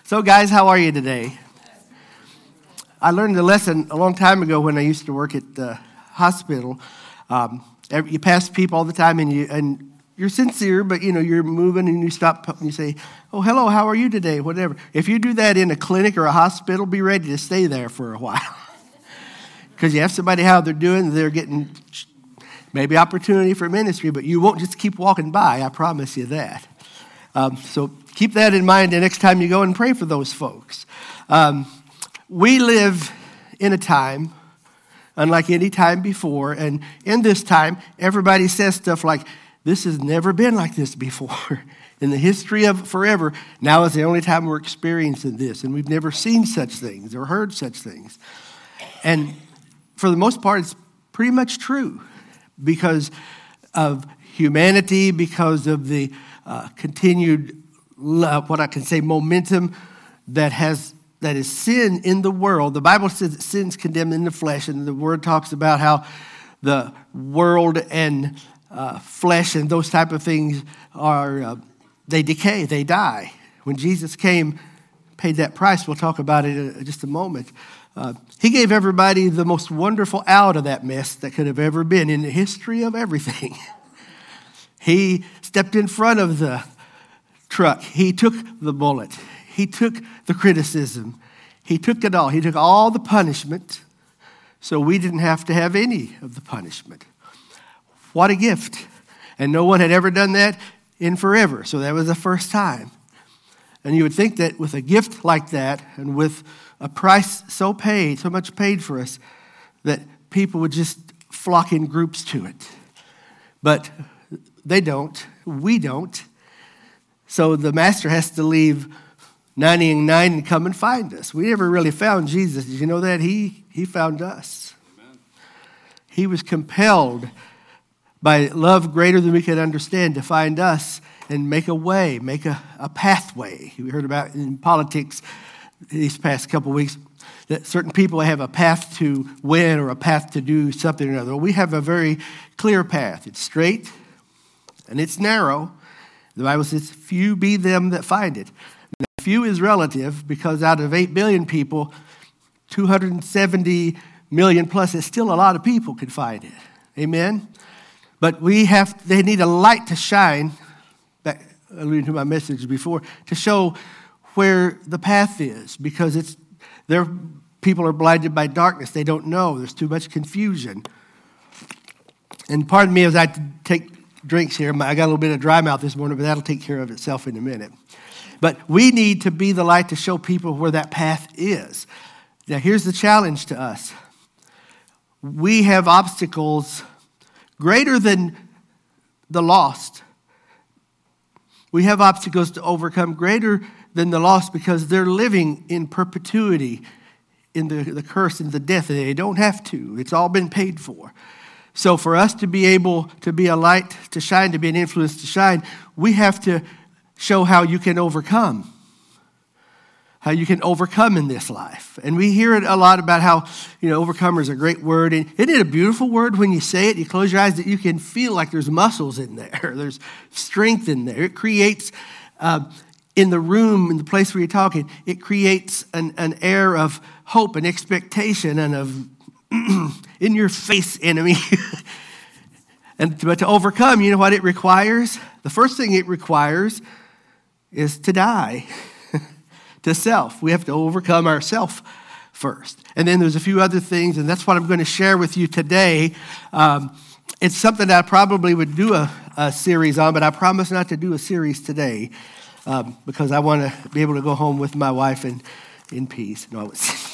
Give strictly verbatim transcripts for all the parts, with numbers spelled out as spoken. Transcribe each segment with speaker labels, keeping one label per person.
Speaker 1: So guys, how are you today? I learned a lesson a long time ago when I used to work at the hospital. Um, you pass people all the time and, you, and you're sincere, but you know, you're moving and you stop and you say, oh, hello, how are you today? Whatever. If you do that in a clinic or a hospital, be ready to stay there for a while. Because you have somebody how they're doing, they're getting maybe opportunity for ministry, but you won't just keep walking by, I promise you that. Um, so keep that in mind the next time you go and pray for those folks. Um, we live in a time unlike any time before, and in this time, everybody says stuff like, this has never been like this before. In the history of forever, now is the only time we're experiencing this, and we've never seen such things or heard such things. And for the most part, it's pretty much true because of humanity, because of the uh, continued, uh, what I can say, momentum that has that is sin in the world. The Bible says that sin's condemned in the flesh, and the Word talks about how the world and uh, flesh and those type of things are, uh, they decay, they die. When Jesus came, paid that price, we'll talk about it in just a moment. Uh, he gave everybody the most wonderful out of that mess that could have ever been in the history of everything. He stepped in front of the truck. He took the bullet. He took the criticism. He took it all. He took all the punishment, so we didn't have to have any of the punishment. What a gift. And no one had ever done that in forever, so that was the first time. And you would think that with a gift like that and with a price so paid, so much paid for us, that people would just flock in groups to it. But they don't. We don't. So the master has to leave ninety-nine and come and find us. We never really found Jesus. Did you know that? He, he found us. Amen. He was compelled by love greater than we could understand to find us and make a way, make a, a pathway. We heard about in politics these past couple of weeks that certain people have a path to win or a path to do something or another. We have a very clear path. It's straight and it's narrow. The Bible says, few be them that find it. Now, few is relative because out of eight billion people, two hundred seventy million plus is still a lot of people can find it. Amen? But we have, they need a light to shine, back, alluding to my message before, to show where the path is because it's, their people are blinded by darkness. They don't know. There's too much confusion. And pardon me as I take drinks here. I got a little bit of dry mouth this morning, but that'll take care of itself in a minute. But we need to be the light to show people where that path is. Now, here's the challenge to us. We have obstacles greater than the lost. We have obstacles to overcome greater than the lost because they're living in perpetuity in the, the curse and the death. They don't have to. It's all been paid for. So for us to be able to be a light to shine, to be an influence to shine, we have to show how you can overcome. How you can overcome in this life. And we hear it a lot about how, you know, overcomer is a great word. And isn't it a beautiful word when you say it? You close your eyes that you can feel like there's muscles in there. There's strength in there. It creates, uh, in the room, in the place where you're talking, it creates an, an air of hope and expectation and of in your face enemy. And but to overcome, you know what it requires? The first thing it requires is to die to self. We have to overcome ourself first. And then there's a few other things, and that's what I'm going to share with you today. Um, it's something that I probably would do a, a series on, but I promise not to do a series today um, because I want to be able to go home with my wife in, in peace. No,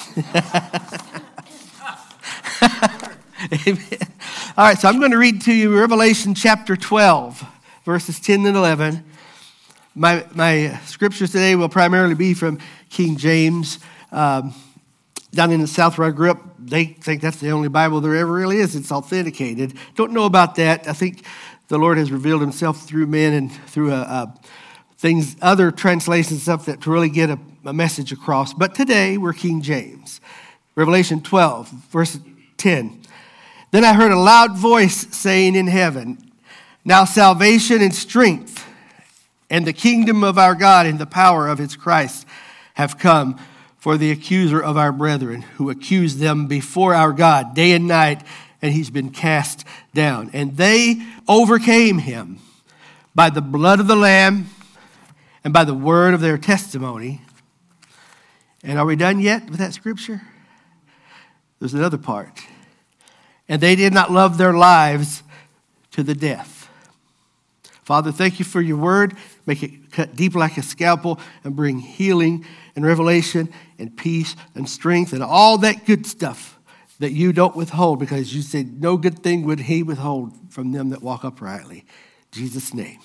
Speaker 1: Amen. All right, so I'm going to read to you Revelation chapter twelve, verses ten and eleven. My my scriptures today will primarily be from King James. Um, down in the South where I grew up, they think that's the only Bible there ever really is. It's authenticated. Don't know about that. I think the Lord has revealed himself through men and through uh, uh, things, other translations, stuff that to really get a, a message across. But today, we're King James. Revelation twelve, verse ten. Then I heard a loud voice saying in heaven, now salvation and strength and the kingdom of our God and the power of his Christ have come for the accuser of our brethren, who accused them before our God day and night, and he's been cast down. And they overcame him by the blood of the Lamb and by the word of their testimony. And are we done yet with that scripture? There's another part. And they did not love their lives to the death. Father, thank you for your word. Make it cut deep like a scalpel and bring healing and revelation and peace and strength and all that good stuff that you don't withhold, because you said no good thing would he withhold from them that walk uprightly. In Jesus' name.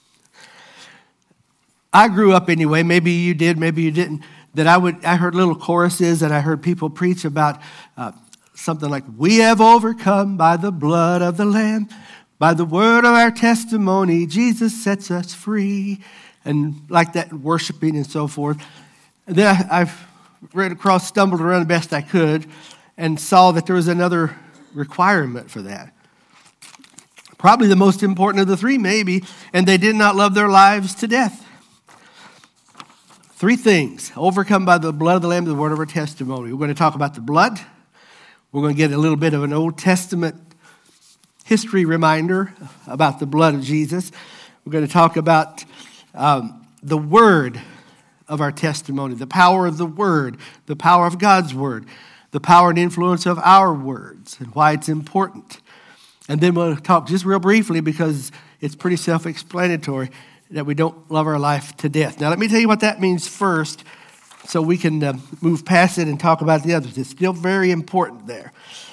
Speaker 1: I grew up anyway, maybe you did, maybe you didn't, that I would I heard little choruses and I heard people preach about uh, something like, we have overcome by the blood of the Lamb, by the word of our testimony, Jesus sets us free, and like that, worshiping and so forth. And then I, I've read across, stumbled around the best I could, and saw that there was another requirement for that. Probably the most important of the three, maybe, and they did not love their lives to death. Three things: overcome by the blood of the Lamb, the word of our testimony. We're going to talk about the blood. We're going to get a little bit of an Old Testament history reminder about the blood of Jesus. We're going to talk about um, the word of our testimony, the power of the word, the power of God's word, the power and influence of our words, and why it's important. And then we'll talk just real briefly, because it's pretty self-explanatory, that we don't love our life to death. Now, let me tell you what that means first, so we can uh, move past it and talk about the others. It's still very important there.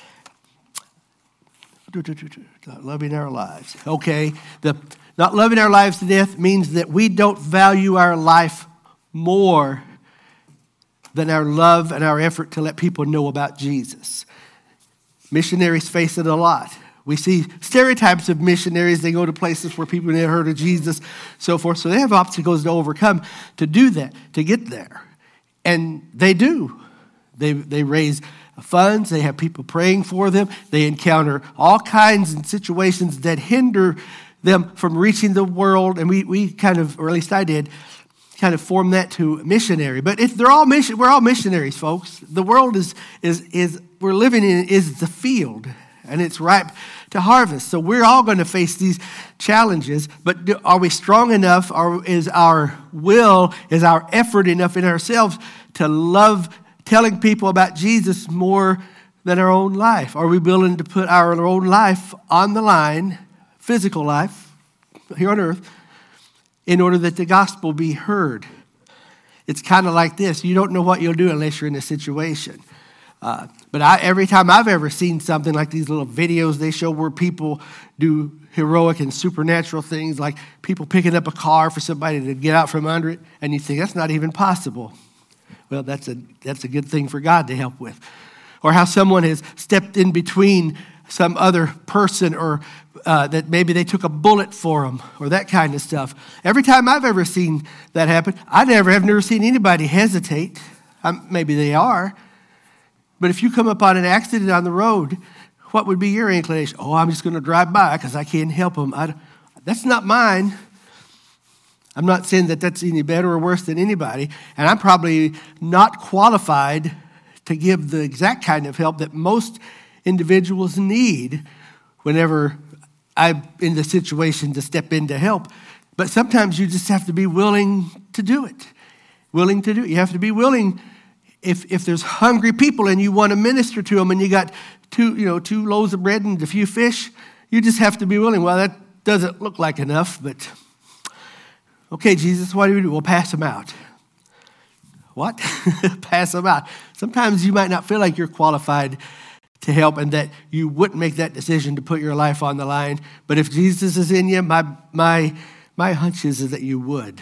Speaker 1: Not loving our lives. Okay, the not loving our lives to death means that we don't value our life more than our love and our effort to let people know about Jesus. Missionaries face it a lot. We see stereotypes of missionaries. They go to places where people never heard of Jesus, so forth. So they have obstacles to overcome to do that, to get there. And they do. They, they raise funds. They have people praying for them. They encounter all kinds of situations that hinder them from reaching the world. And we, we kind of, or at least I did, kind of form that to missionary. But if they're all mission, we're all missionaries, folks. The world is is is we're living in is the field, and it's ripe to harvest. So we're all going to face these challenges. But do, are we strong enough? Or is our will, is our effort enough in ourselves to love telling people about Jesus more than our own life? Are we willing to put our own life on the line, physical life, here on earth, in order that the gospel be heard? It's kind of like this. You don't know what you'll do unless you're in a situation. Uh, but I, every time I've ever seen something like these little videos they show where people do heroic and supernatural things, like people picking up a car for somebody to get out from under it, and you think, that's not even possible. Well, that's a that's a good thing for God to help with. Or how someone has stepped in between some other person, or uh, that maybe they took a bullet for them, or that kind of stuff. Every time I've ever seen that happen, I never have never seen anybody hesitate. Um, maybe they are. But if you come upon an accident on the road, what would be your inclination? Oh, I'm just going to drive by because I can't help them. I, that's not mine. I'm not saying that that's any better or worse than anybody, and I'm probably not qualified to give the exact kind of help that most individuals need whenever I'm in the situation to step in to help. But sometimes you just have to be willing to do it. Willing to do it. You have to be willing. If if there's hungry people and you want to minister to them, and you got two, you know, two loaves of bread and a few fish, you just have to be willing. Well, that doesn't look like enough, but okay, Jesus, what do we do? We'll pass them out. What? Pass them out. Sometimes you might not feel like you're qualified to help, and that you wouldn't make that decision to put your life on the line. But if Jesus is in you, my my my hunch is that you would.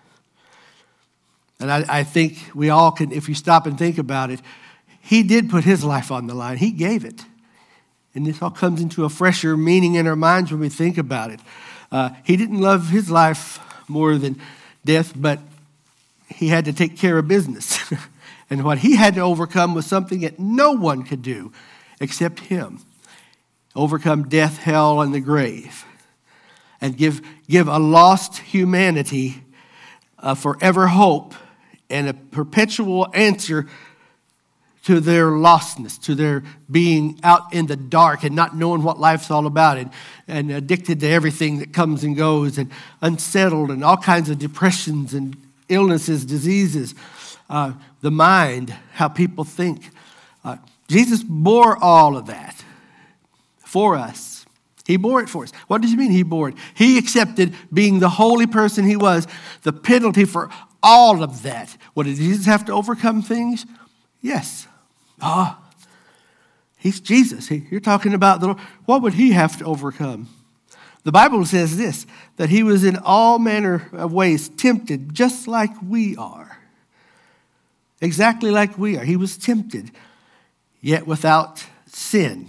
Speaker 1: And I, I think we all can, if you stop and think about it, he did put his life on the line. He gave it. And this all comes into a fresher meaning in our minds when we think about it. Uh, he didn't love his life more than death, but he had to take care of business. And what he had to overcome was something that no one could do except him. Overcome death, hell, and the grave. And give, give a lost humanity a forever hope and a perpetual answer to their lostness, to their being out in the dark and not knowing what life's all about, and, and addicted to everything that comes and goes, and unsettled, and all kinds of depressions and illnesses, diseases, uh, the mind, how people think. Uh, Jesus bore all of that for us. He bore it for us. What does he mean he bore it? He accepted, being the holy person he was, the penalty for all of that. What, did Jesus have to overcome things? Yes. Ah, he's Jesus. He, you're talking about the Lord. What would he have to overcome? The Bible says this, that he was in all manner of ways tempted, just like we are. Exactly like we are. He was tempted, yet without sin.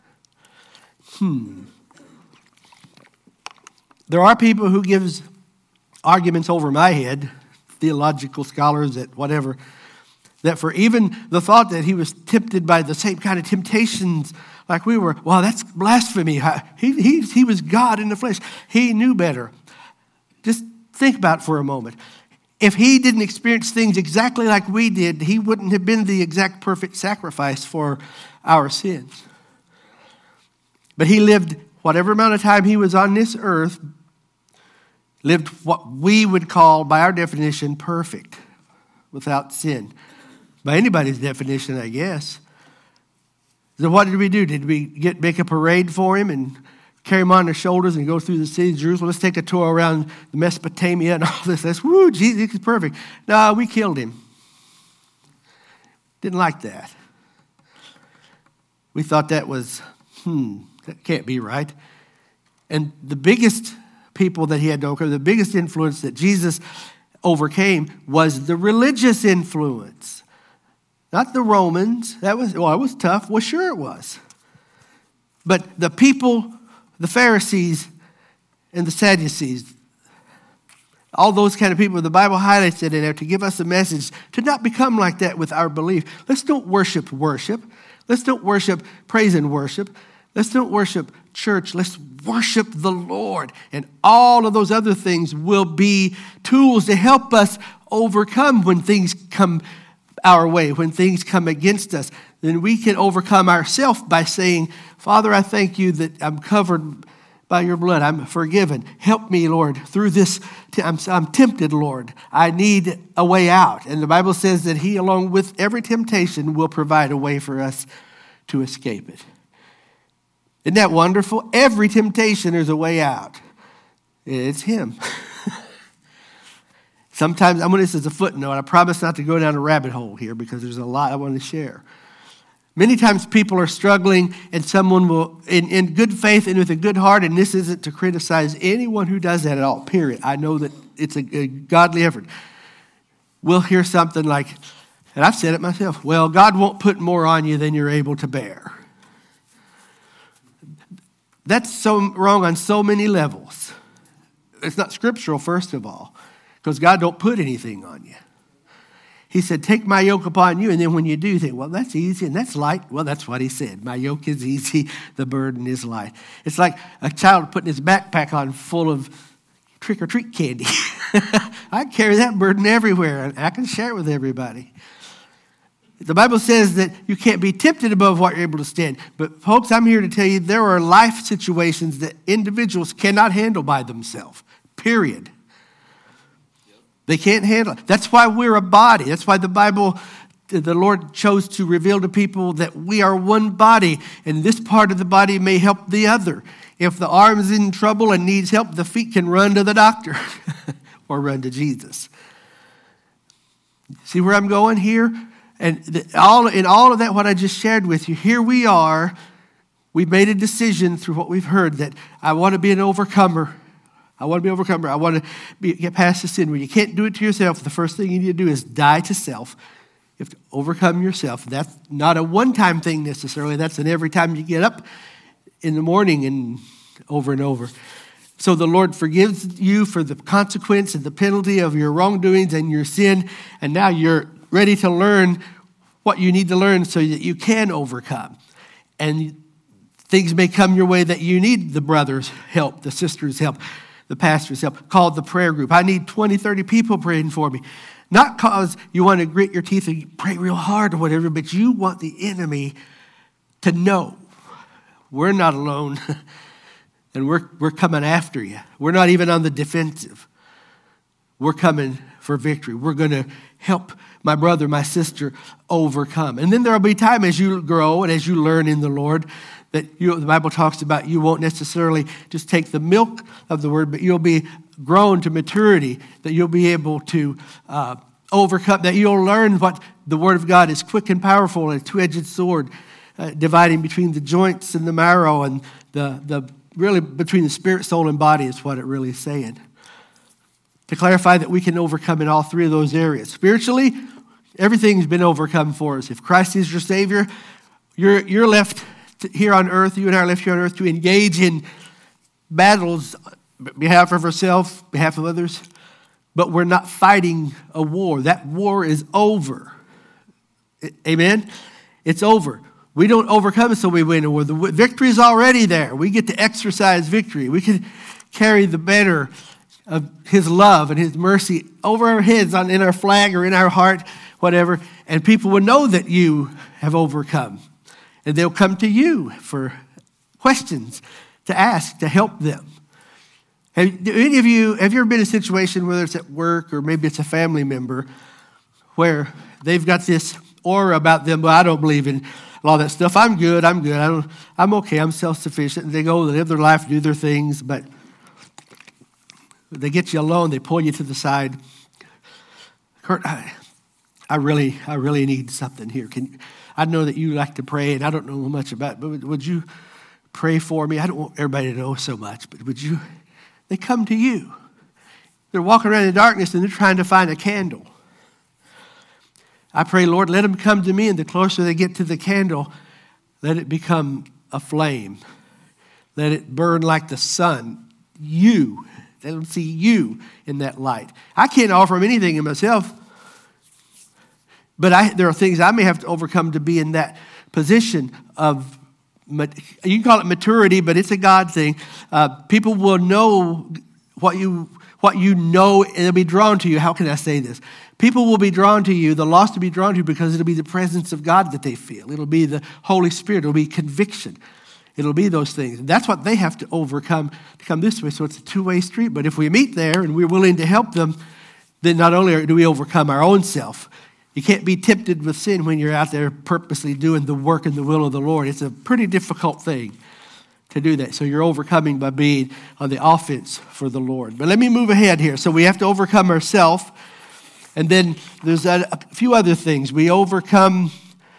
Speaker 1: Hmm. There are people who gives arguments over my head, theological scholars that whatever, that for even the thought that he was tempted by the same kind of temptations like we were, well, that's blasphemy. He, he, he was God in the flesh. He knew better. Just think about it for a moment. If he didn't experience things exactly like we did, he wouldn't have been the exact perfect sacrifice for our sins. But he lived whatever amount of time he was on this earth, lived what we would call, by our definition, perfect, without sin. By anybody's definition, I guess. So what did we do? Did we get make a parade for him and carry him on our shoulders and go through the city of Jerusalem? Let's take a tour around Mesopotamia and all this. That's, woo, Jesus is perfect. No, we killed him. Didn't like that. We thought that was, hmm, that can't be right. And the biggest people that he had to overcome, the biggest influence that Jesus overcame was the religious influence. Not the Romans. That was, well, it was tough. Well, sure it was. But the people, the Pharisees and the Sadducees, all those kind of people, the Bible highlights it in there to give us a message to not become like that with our belief. Let's don't worship worship. Let's don't worship praise and worship. Let's don't worship church. Let's worship the Lord. And all of those other things will be tools to help us overcome when things come our way, when things come against us. Then we can overcome ourselves by saying, Father, I thank you that I'm covered by your blood. I'm forgiven. Help me, Lord, through this. I'm, I'm tempted, Lord. I need a way out. And the Bible says that he, along with every temptation, will provide a way for us to escape it. Isn't that wonderful? Every temptation, there's a way out. It's him. Sometimes, I'm going to, this is a footnote. I promise not to go down a rabbit hole here because there's a lot I want to share. Many times people are struggling and someone will, in, in good faith and with a good heart, and this isn't to criticize anyone who does that at all, period. I know that it's a, a godly effort. We'll hear something like, and I've said it myself, well, God won't put more on you than you're able to bear. That's so wrong on so many levels. It's not scriptural, first of all, because God don't put anything on you. He said, take my yoke upon you, and then when you do, you think, well, that's easy and that's light. Well, that's what he said. My yoke is easy, the burden is light. It's like a child putting his backpack on full of trick-or-treat candy. I carry that burden everywhere, and I can share it with everybody. The Bible says that you can't be tempted above what you're able to stand. But folks, I'm here to tell you there are life situations that individuals cannot handle by themselves, period. They can't handle it. That's why we're a body. That's why the Bible, the Lord chose to reveal to people that we are one body, and this part of the body may help the other. If the arm is in trouble and needs help, the feet can run to the doctor or run to Jesus. See where I'm going here? And the, all in all of that, what I just shared with you, here we are. We've made a decision through what we've heard that I want to be an overcomer. I want to be an overcomer. I want to be, get past the sin. When you can't do it to yourself, the first thing you need to do is die to self. You have to overcome yourself. That's not a one-time thing necessarily. That's an every time you get up in the morning and over and over. So the Lord forgives you for the consequence and the penalty of your wrongdoings and your sin. And now you're ready to learn what you need to learn so that you can overcome. And things may come your way that you need the brother's help, the sister's help, the pastor's help, called the prayer group. I need twenty, thirty people praying for me. Not because you want to grit your teeth and pray real hard or whatever, but you want the enemy to know we're not alone and we're, we're coming after you. We're not even on the defensive. We're coming for victory. We're going to help my brother, my sister overcome. And then there will be time as you grow and as you learn in the Lord that you, the Bible talks about you won't necessarily just take the milk of the word, but you'll be grown to maturity, that you'll be able to uh, overcome, that you'll learn what the word of God is quick and powerful and a two-edged sword, uh, dividing between the joints and the marrow and the, the really between the spirit, soul, and body is what it really is saying. To clarify that we can overcome in all three of those areas. Spiritually, everything's been overcome for us. If Christ is your Savior, you're, you're left to, here on earth, you and I are left here on earth to engage in battles on behalf of ourselves, behalf of others, but we're not fighting a war. That war is over. Amen? It's over. We don't overcome it so we win a war. The victory is already there. We get to exercise victory. We can carry the banner of his love and his mercy over our heads, on in our flag or in our heart, whatever, and people will know that you have overcome. And they'll come to you for questions to ask, to help them. Have, do any of you, have you ever been in a situation, whether it's at work or maybe it's a family member, where they've got this aura about them, but I don't believe in all that stuff. I'm good, I'm good, I don't, I'm okay, I'm self-sufficient. And they go, they live their life, do their things, but they get you alone, they pull you to the side. Kurt, I, I really, I really need something here. Can I know that you like to pray, and I don't know much about it, but would, would you pray for me? I don't want everybody to know so much, but would you? They come to you. They're walking around in the darkness, and they're trying to find a candle. I pray, Lord, let them come to me, and the closer they get to the candle, let it become a flame. Let it burn like the sun. You. Let them see you in that light. I can't offer them anything in myself, but I, there are things I may have to overcome to be in that position of, you can call it maturity, but it's a God thing. Uh, people will know what you what you know, and they'll be drawn to you. How can I say this? People will be drawn to you, the lost will be drawn to you because it'll be the presence of God that they feel. It'll be the Holy Spirit. It'll be conviction. It'll be those things. And that's what they have to overcome to come this way. So it's a two-way street. But if we meet there and we're willing to help them, then not only do we overcome our own self, you can't be tempted with sin when you're out there purposely doing the work and the will of the Lord. It's a pretty difficult thing to do that. So you're overcoming by being on the offense for the Lord. But let me move ahead here. So we have to overcome ourselves. And then there's a few other things. We overcome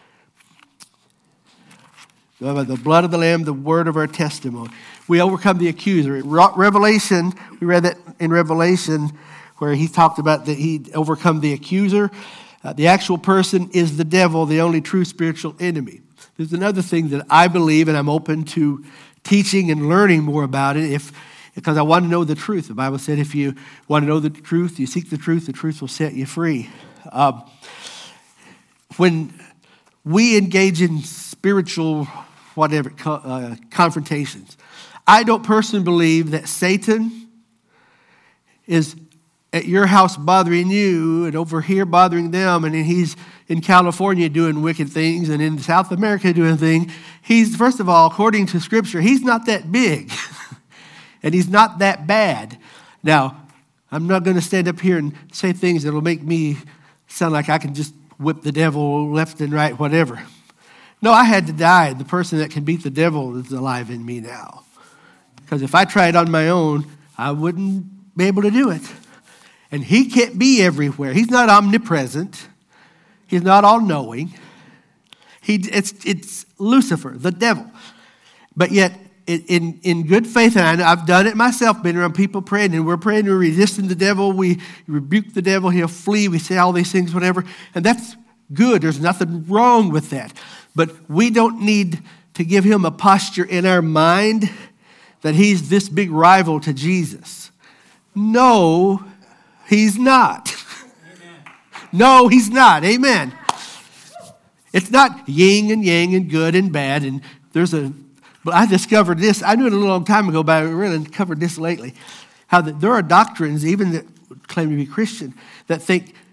Speaker 1: the blood of the Lamb, the word of our testimony. We overcome the accuser. In Revelation, we read that in Revelation where he talked about that he'd overcome the accuser. Uh, the actual person is the devil, the only true spiritual enemy. There's another thing that I believe, and I'm open to teaching and learning more about it, if because I want to know the truth. The Bible said if you want to know the truth, you seek the truth, the truth will set you free. Um, when we engage in spiritual whatever, uh, confrontations. I don't personally believe that Satan is at your house bothering you and over here bothering them, and then he's in California doing wicked things and in South America doing things. He's, first of all, according to Scripture, he's not that big, and he's not that bad. Now, I'm not going to stand up here and say things that will make me sound like I can just whip the devil left and right, whatever. No, I had to die. The person that can beat the devil is alive in me now. Because if I tried on my own, I wouldn't be able to do it. And he can't be everywhere. He's not omnipresent. He's not all-knowing. He, it's, it's Lucifer, the devil. But yet, in, in good faith, and I've done it myself, been around people praying, and we're praying, we're resisting the devil, we rebuke the devil, he'll flee, we say all these things, whatever. And that's good. There's nothing wrong with that. But we don't need to give him a posture in our mind that he's this big rival to Jesus. No, he's not. Amen. No, he's not. Amen. It's not yin and yang and good and bad. And there's a, but I discovered this. I knew it a long time ago, but I really covered this lately. How that there are doctrines, even that claim to be Christian, that think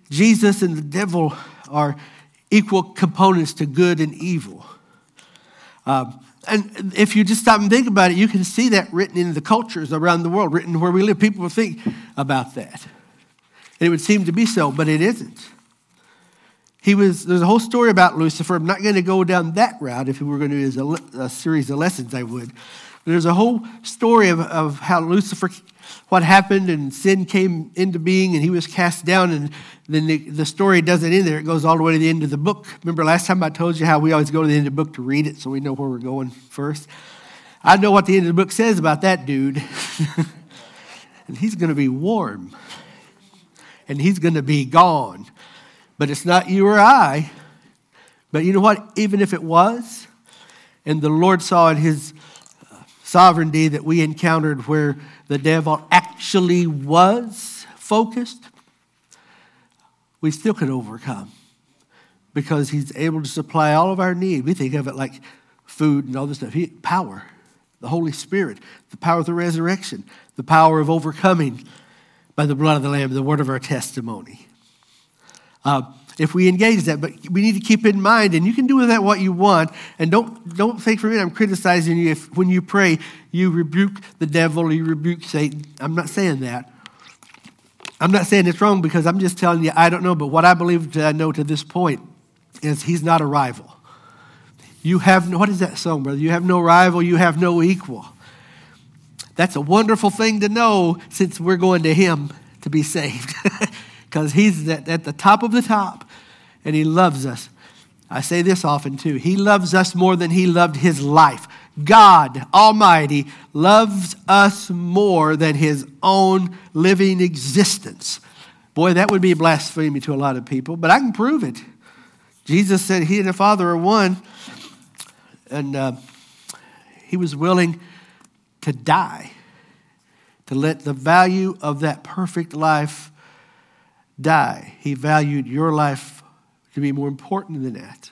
Speaker 1: Jesus and the devil are equal components to good and evil. Um, and if you just stop and think about it, you can see that written in the cultures around the world, written where we live. People will think about that. And it would seem to be so, but it isn't. He was. There's a whole story about Lucifer. I'm not going to go down that route. If we were going to do a, a series of lessons, I would. But there's a whole story of, of how Lucifer, what happened, and sin came into being, and he was cast down. And then the, the story doesn't end there. It goes all the way to the end of the book. Remember last time I told you how we always go to the end of the book to read it so we know where we're going first? I know what the end of the book says about that dude. And he's going to be warm. And he's going to be gone. But it's not you or I. But you know what? Even if it was, and the Lord saw in his sovereignty that we encountered where the devil actually was focused, we still could overcome because he's able to supply all of our need. We think of it like food and all this stuff. He, power, the Holy Spirit, the power of the resurrection, the power of overcoming by the blood of the Lamb, the word of our testimony. Uh, if we engage that, but we need to keep in mind, and you can do with that what you want, and don't don't think for me I'm criticizing you if when you pray, you rebuke the devil or you rebuke Satan. I'm not saying that. I'm not saying it's wrong because I'm just telling you I don't know, but what I believe to I know to this point is he's not a rival. You have no, what is that song, brother? You have no rival, you have no equal. That's a wonderful thing to know since we're going to him to be saved. Because he's at, at the top of the top and he loves us. I say this often too. He loves us more than he loved his life. God Almighty loves us more than his own living existence. Boy, that would be blasphemy to a lot of people, but I can prove it. Jesus said he and the Father are one, and uh, he was willing to die, to let the value of that perfect life die. He valued your life to be more important than that.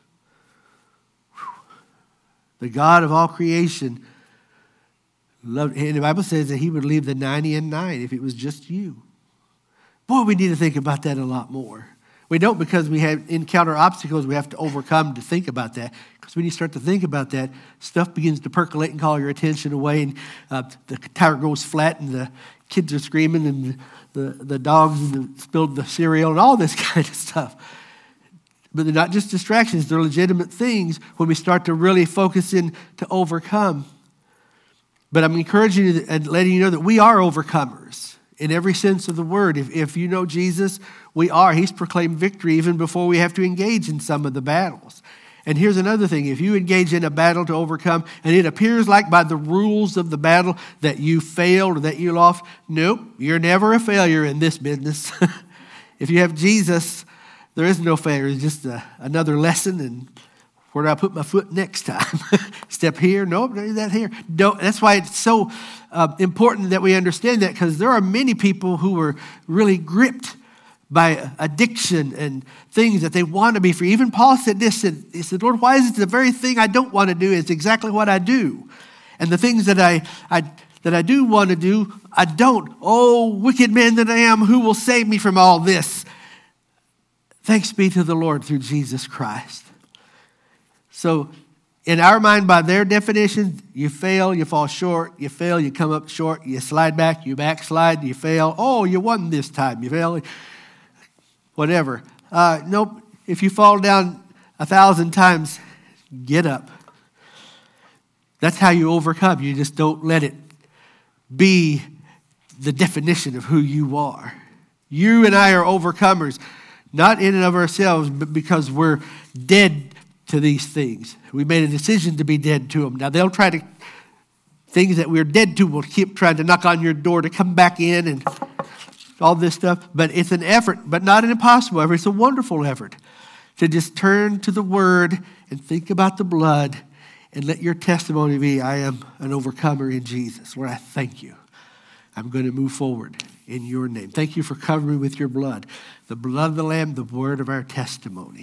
Speaker 1: The God of all creation loved, and the Bible says that he would leave the ninety and nine if it was just you. Boy, we need to think about that a lot more. We don't because we have encounter obstacles we have to overcome to think about that. Because when you start to think about that, stuff begins to percolate and call your attention away, and uh, the tire goes flat, and the kids are screaming, and the, the dogs and the, spilled the cereal, and all this kind of stuff. But they're not just distractions, they're legitimate things when we start to really focus in to overcome. But I'm encouraging you and letting you know that we are overcomers in every sense of the word. If, if you know Jesus, we are. He's proclaimed victory even before we have to engage in some of the battles. And here's another thing. If you engage in a battle to overcome, and it appears like by the rules of the battle that you failed or that you lost, nope, you're never a failure in this business. If you have Jesus, there is no failure. It's just a, another lesson, and where do I put my foot next time? Step here? Nope, that here. Don't. That's why it's so uh, important that we understand that, because there are many people who are really gripped by addiction and things that they want to be free. Even Paul said this, he said, Lord, why is it the very thing I don't want to do is exactly what I do? And the things that I, I that I do want to do, I don't. Oh, wicked man that I am, who will save me from all this? Thanks be to the Lord through Jesus Christ. So in our mind, by their definition, you fail, you fall short, you fail, you come up short, you slide back, you backslide, you fail. Oh, you won this time, you fail. Whatever. Uh, nope. If you fall down a thousand times, get up. That's how you overcome. You just don't let it be the definition of who you are. You and I are overcomers, not in and of ourselves, but because we're dead to these things. We made a decision to be dead to them. Now they'll try to, things that we're dead to will keep trying to knock on your door to come back in and all this stuff, but it's an effort, but not an impossible effort. It's a wonderful effort to just turn to the Word and think about the blood and let your testimony be, I am an overcomer in Jesus. Lord, I thank you. I'm going to move forward in your name. Thank you for covering me with your blood. The blood of the Lamb, the word of our testimony.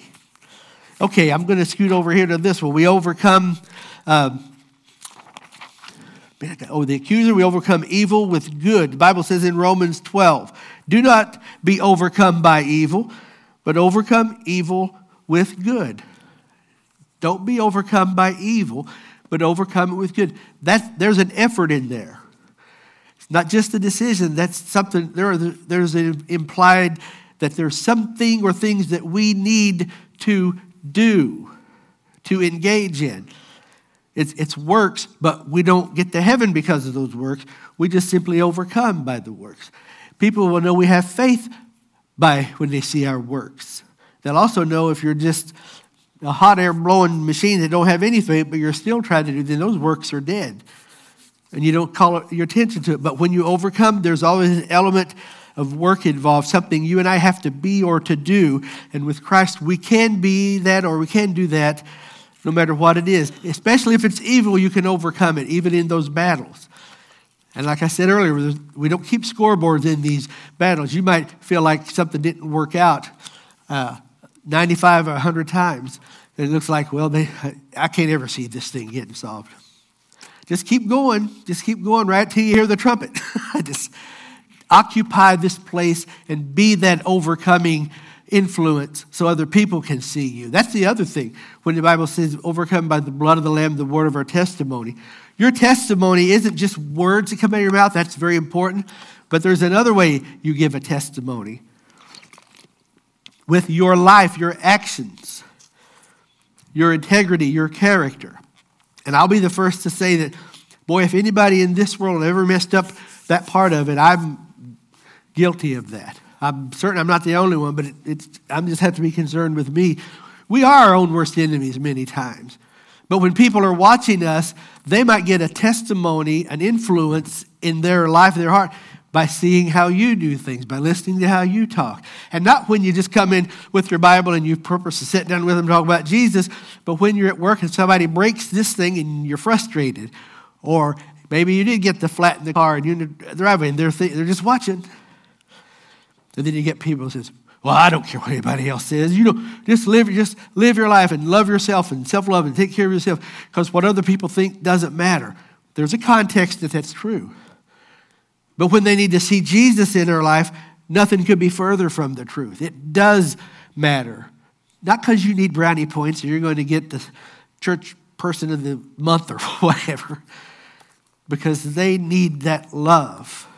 Speaker 1: Okay, I'm going to scoot over here to this one. We overcome um, Oh, the accuser, we overcome evil with good. The Bible says in Romans twelve, do not be overcome by evil, but overcome evil with good. Don't be overcome by evil, but overcome it with good. That's, there's an effort in there. It's not just a decision. That's something, there are, there's an implied that there's something or things that we need to do, to engage in. It's, it's works, but we don't get to heaven because of those works. We just simply overcome by the works. People will know we have faith by when they see our works. They'll also know if you're just a hot air blowing machine that don't have any faith, but you're still trying to do, then those works are dead. And you don't call your attention to it. But when you overcome, there's always an element of work involved, something you and I have to be or to do. And with Christ, we can be that or we can do that no matter what it is. Especially if it's evil, you can overcome it, even in those battles. And like I said earlier, we don't keep scoreboards in these battles. You might feel like something didn't work out uh, ninety-five or one hundred times. It looks like, well, they, I can't ever see this thing getting solved. Just keep going. Just keep going right till you hear the trumpet. Just occupy this place and be that overcoming influence so other people can see you. That's the other thing. When the Bible says overcome by the blood of the Lamb, the word of our testimony. Your testimony isn't just words that come out of your mouth. That's very important. But there's another way you give a testimony. With your life, your actions, your integrity, your character. And I'll be the first to say that, boy, if anybody in this world ever messed up that part of it, I'm guilty of that. I'm certain I'm not the only one, but it, it's, I just have to be concerned with me. We are our own worst enemies many times. But when people are watching us, they might get a testimony, an influence in their life, their heart, by seeing how you do things, by listening to how you talk. And not when you just come in with your Bible and you purpose to sit down with them and talk about Jesus, but when you're at work and somebody breaks this thing and you're frustrated. Or maybe you did get the flat in the car and you're in the driveway and they're, th- they're just watching. And then you get people who says, well, I don't care what anybody else says. You know, just live, just live your life and love yourself and self-love and take care of yourself because what other people think doesn't matter. There's a context that that's true. But when they need to see Jesus in their life, nothing could be further from the truth. It does matter. Not because you need brownie points or you're going to get the church person of the month or whatever. Because they need that love.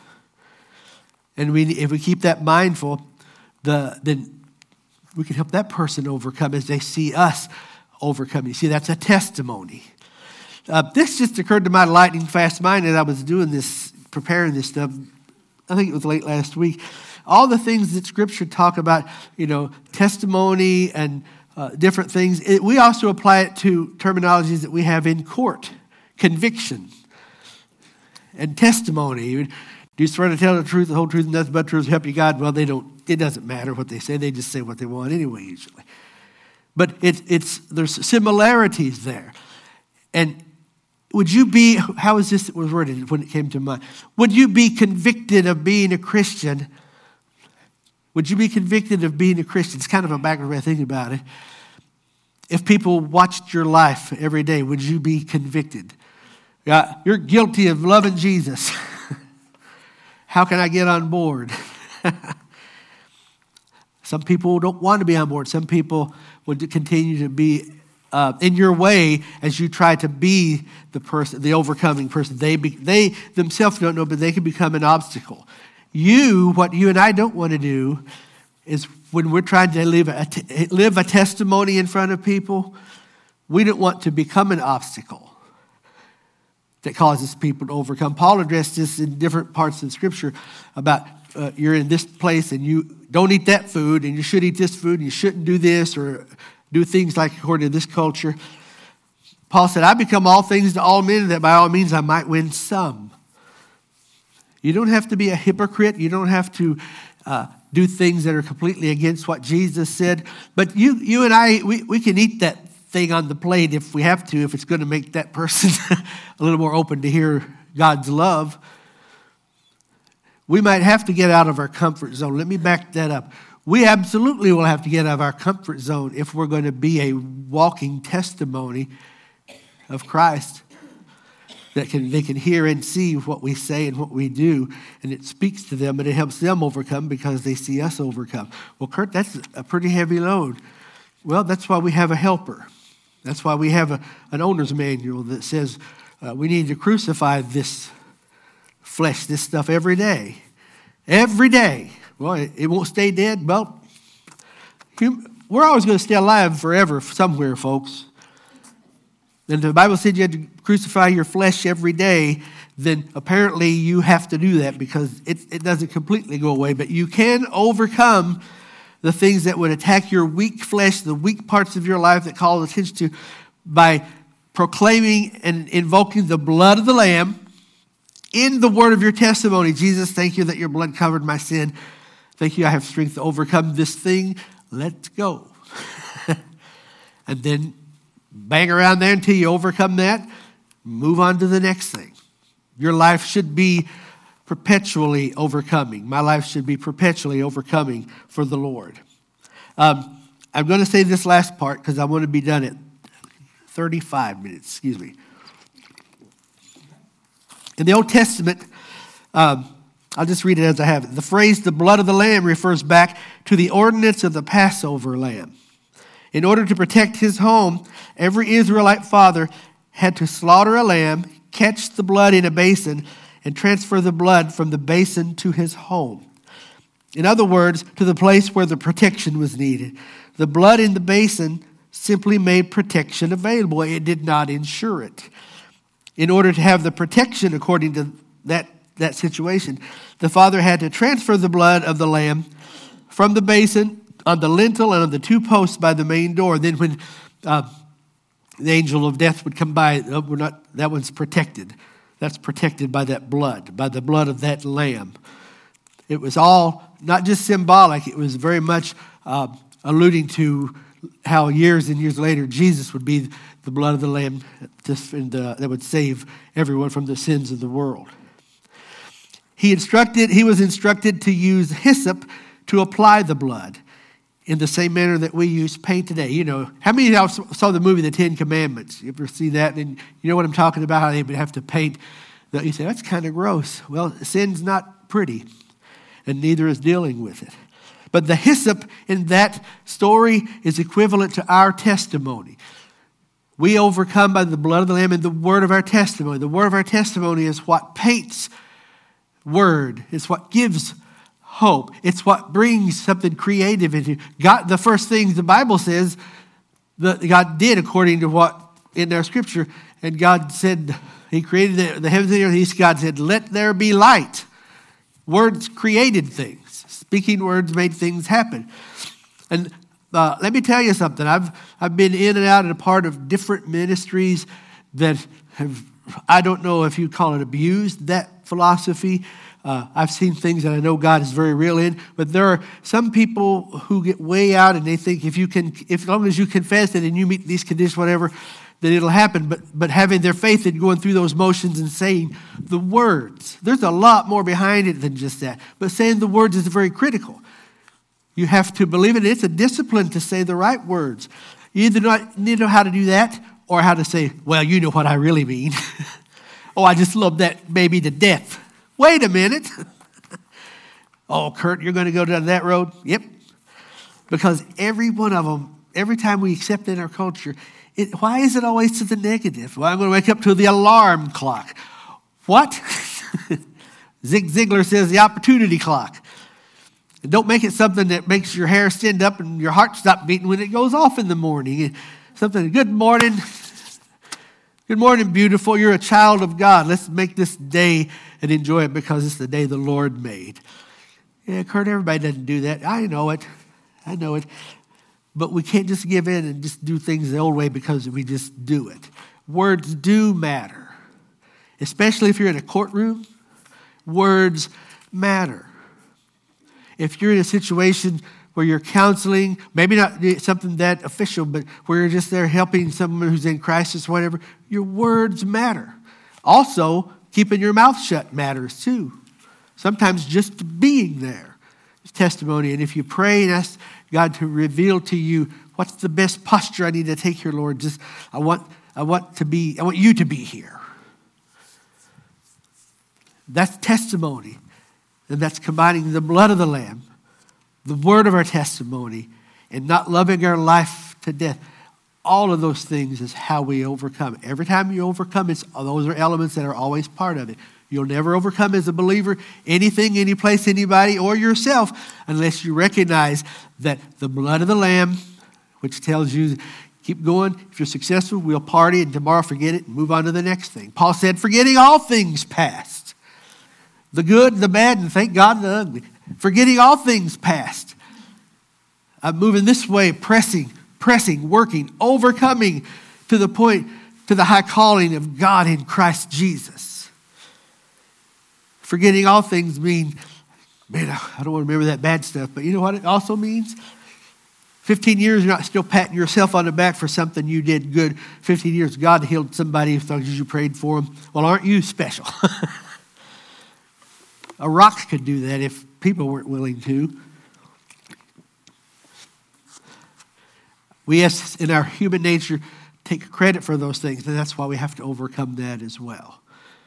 Speaker 1: And we, if we keep that mindful, the, then we can help that person overcome as they see us overcome. You see, that's a testimony. Uh, this just occurred to my lightning fast mind as I was doing this, preparing this stuff. I think it was late last week. All the things that Scripture talk about, you know, testimony and uh, different things, it, we also apply it to terminologies that we have in court. Conviction and testimony. Do you swear to tell the truth, the whole truth, and nothing but the truth, help you God? Well, they don't. It doesn't matter what they say. They just say what they want anyway, usually. But it's it's there's similarities there. And would you be, how is this was worded when it came to mind? Would you be convicted of being a Christian? Would you be convicted of being a Christian? It's kind of a backward way of thinking about it. If people watched your life every day, would you be convicted? Yeah, you're guilty of loving Jesus. How can I get on board? Some people don't want to be on board. Some people would continue to be uh, in your way as you try to be the person, the overcoming person. They be, they themselves don't know, but they can become an obstacle. You, what you and I don't want to do is when we're trying to live a, live a testimony in front of people, we don't want to become an obstacle that causes people to overcome. Paul addressed this in different parts of Scripture about uh, you're in this place and you don't eat that food and you should eat this food and you shouldn't do this or do things like according to this culture. Paul said, I become all things to all men that by all means I might win some. You don't have to be a hypocrite. You don't have to uh, do things that are completely against what Jesus said. But you you and I, we, we can eat that thing on the plate if we have to, if it's going to make that person a little more open to hear God's love. We might have to get out of our comfort zone. Let me back that up. We absolutely will have to get out of our comfort zone if we're going to be a walking testimony of Christ. that can they can hear and see what we say and what we do, and it speaks to them, and it helps them overcome because they see us overcome. Well, Kurt, that's a pretty heavy load. Well, that's why we have a helper. That's why we have a, an owner's manual that says uh, we need to crucify this flesh, this stuff every day. Every day. Well, it, it won't stay dead. Well, we're always going to stay alive forever somewhere, folks. And the Bible said you had to crucify your flesh every day, then apparently you have to do that because it, it doesn't completely go away. But you can overcome the things that would attack your weak flesh, the weak parts of your life that call attention to, by proclaiming and invoking the blood of the Lamb in the word of your testimony. Jesus, thank you that your blood covered my sin. Thank you I have strength to overcome this thing. Let's go. And then bang around there until you overcome that. Move on to the next thing. Your life should be perpetually overcoming. My life should be perpetually overcoming for the Lord. Um, I'm going to say this last part because I want to be done at thirty-five minutes. Excuse me. In the Old Testament, um, I'll just read it as I have it. The phrase, the blood of the lamb, refers back to the ordinance of the Passover lamb. In order to protect his home, every Israelite father had to slaughter a lamb, catch the blood in a basin, and transfer the blood from the basin to his home. In other words, to the place where the protection was needed. The blood in the basin simply made protection available. It did not ensure it. In order to have the protection according to that, that situation, the father had to transfer the blood of the lamb from the basin on the lintel and on the two posts by the main door. Then when uh, the angel of death would come by, uh, we're not, that one's protected. That's protected by that blood, by the blood of that lamb. It was all not just symbolic, it was very much uh, alluding to how years and years later Jesus would be the blood of the lamb that would save everyone from the sins of the world. He instructed, he was instructed to use hyssop to apply the blood in the same manner that we use paint today. You know, how many of y'all saw the movie The Ten Commandments? You ever see that? And you know what I'm talking about, how they would have to paint. The, you say, that's kind of gross. Well, sin's not pretty, and neither is dealing with it. But the hyssop in that story is equivalent to our testimony. We overcome by the blood of the Lamb and the word of our testimony. The word of our testimony is what paints word. It's what gives hope. It's what brings something creative into God. The first things the Bible says that God did according to what in our scripture, and God said, he created the, the heavens and the earth. God said, let there be light. Words created things. Speaking words made things happen. And uh, let me tell you something. I've I've been in and out and a part of different ministries that have, I don't know if you'd call it abused, that philosophy. Uh, I've seen things that I know God is very real in, but there are some people who get way out and they think if you can, if as long as you confess it and you meet these conditions, whatever, that it'll happen. But but having their faith in going through those motions and saying the words, there's a lot more behind it than just that. But saying the words is very critical. You have to believe it. It's a discipline to say the right words. You either not, need to know how to do that or how to say, well, you know what I really mean. Oh, I just love that baby to death. Wait a minute. Oh, Kurt, you're going to go down that road? Yep. Because every one of them, every time we accept in our culture, it, why is it always to the negative? Well, I'm going to wake up to the alarm clock. What? Zig Ziglar says the opportunity clock. And don't make it something that makes your hair stand up and your heart stop beating when it goes off in the morning. Something, good morning. Good morning, beautiful. You're a child of God. Let's make this day and enjoy it because it's the day the Lord made. Yeah, Kurt, everybody doesn't do that. I know it. I know it. But we can't just give in and just do things the old way because we just do it. Words do matter. Especially if you're in a courtroom, words matter. If you're in a situation where you're counseling, maybe not something that official, but where you're just there helping someone who's in crisis, whatever, your words matter. Also, keeping your mouth shut matters too. Sometimes just being there is testimony. And if you pray and ask God to reveal to you what's the best posture I need to take here, Lord, just I want I want to be I want you to be here. That's testimony. And that's combining the blood of the Lamb, the word of our testimony, and not loving our life to death. All of those things is how we overcome. Every time you overcome, it's, those are elements that are always part of it. You'll never overcome as a believer anything, any place, anybody, or yourself unless you recognize that the blood of the Lamb, which tells you, keep going. If you're successful, we'll party, and tomorrow forget it and move on to the next thing. Paul said, forgetting all things past. The good, the bad, and thank God, the ugly. Forgetting all things past. I'm moving this way, pressing, pressing, working, overcoming to the point, to the high calling of God in Christ Jesus. Forgetting all things mean, man, I don't want to remember that bad stuff, but you know what it also means? fifteen years, you're not still patting yourself on the back for something you did good. fifteen years, God healed somebody as long as you prayed for them. Well, aren't you special? A rock could do that if people weren't willing to. We, as in our human nature, take credit for those things, and that's why we have to overcome that as well.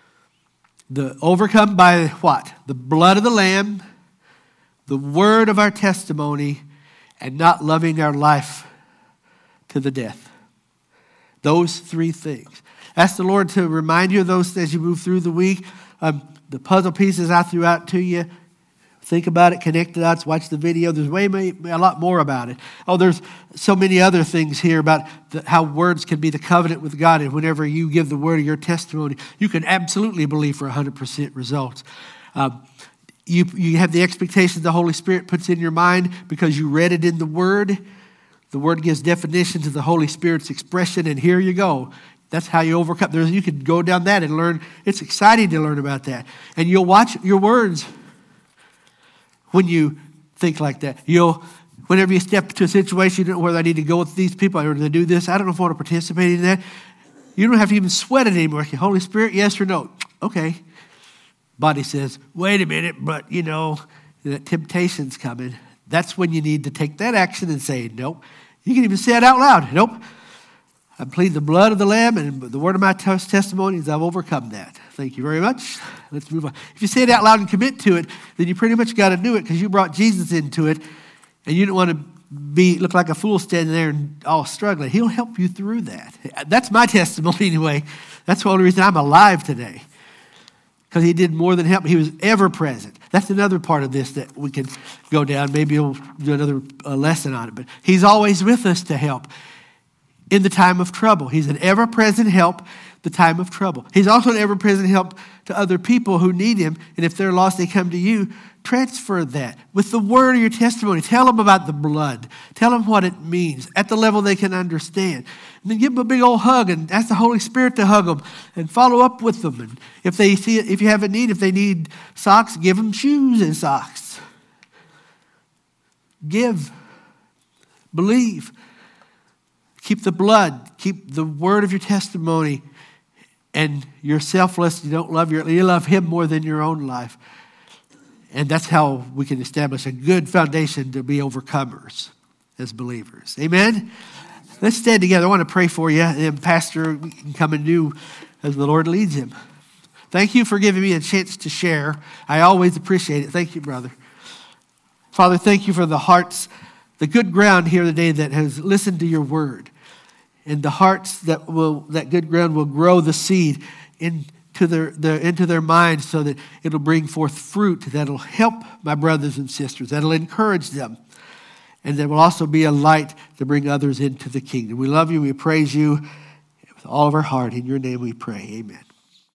Speaker 1: The overcome by what? The blood of the Lamb, the word of our testimony, and not loving our life to the death. Those three things. Ask the Lord to remind you of those as you move through the week. Um, the puzzle pieces I threw out to you. Think about it, connect the dots, watch the video. There's way, way a lot more about it. Oh, there's so many other things here about the, how words can be the covenant with God. And whenever you give the word of your testimony, you can absolutely believe for one hundred percent results. Um, you, you have the expectations the Holy Spirit puts in your mind because you read it in the Word. The Word gives definition to the Holy Spirit's expression, and here you go. That's how you overcome. There's, you could go down that and learn. It's exciting to learn about that. And you'll watch your words when you think like that. You'll, whenever you step into a situation, you don't know whether I need to go with these people or to do this. I don't know if I want to participate in that. You don't have to even sweat it anymore. Holy Spirit, yes or no? Okay. Body says, wait a minute, but you know, that temptation's coming. That's when you need to take that action and say, nope. You can even say it out loud. Nope. I plead the blood of the Lamb and the word of my testimonies, I've overcome that. Thank you very much. Let's move on. If you say it out loud and commit to it, then you pretty much got to do it because you brought Jesus into it and you don't want to be look like a fool standing there and all struggling. He'll help you through that. That's my testimony anyway. That's the only reason I'm alive today. Because he did more than help. He was ever present. That's another part of this that we can go down. Maybe we'll do another uh, lesson on it. But he's always with us to help in the time of trouble. He's an ever-present help the time of trouble. He's also an ever-present help to other people who need him. And if they're lost, they come to you. Transfer that with the word of your testimony. Tell them about the blood. Tell them what it means at the level they can understand. And then give them a big old hug and ask the Holy Spirit to hug them and follow up with them. And if they see it, if you have a need, if they need socks, give them shoes and socks. Give. Believe. Keep the blood. Keep the word of your testimony. And you're selfless. You don't love your, you love him more than your own life. And that's how we can establish a good foundation to be overcomers as believers. Amen? Let's stand together. I want to pray for you. And Pastor can come and do as the Lord leads him. Thank you for giving me a chance to share. I always appreciate it. Thank you, brother. Father, thank you for the hearts, the good ground here today that has listened to your word. And the hearts that will, that good ground will grow the seed in to their, their into their minds so that it'll bring forth fruit that'll help my brothers and sisters, that'll encourage them, and that will also be a light to bring others into the kingdom. We love you. We praise you with all of our heart. In your name we pray. Amen.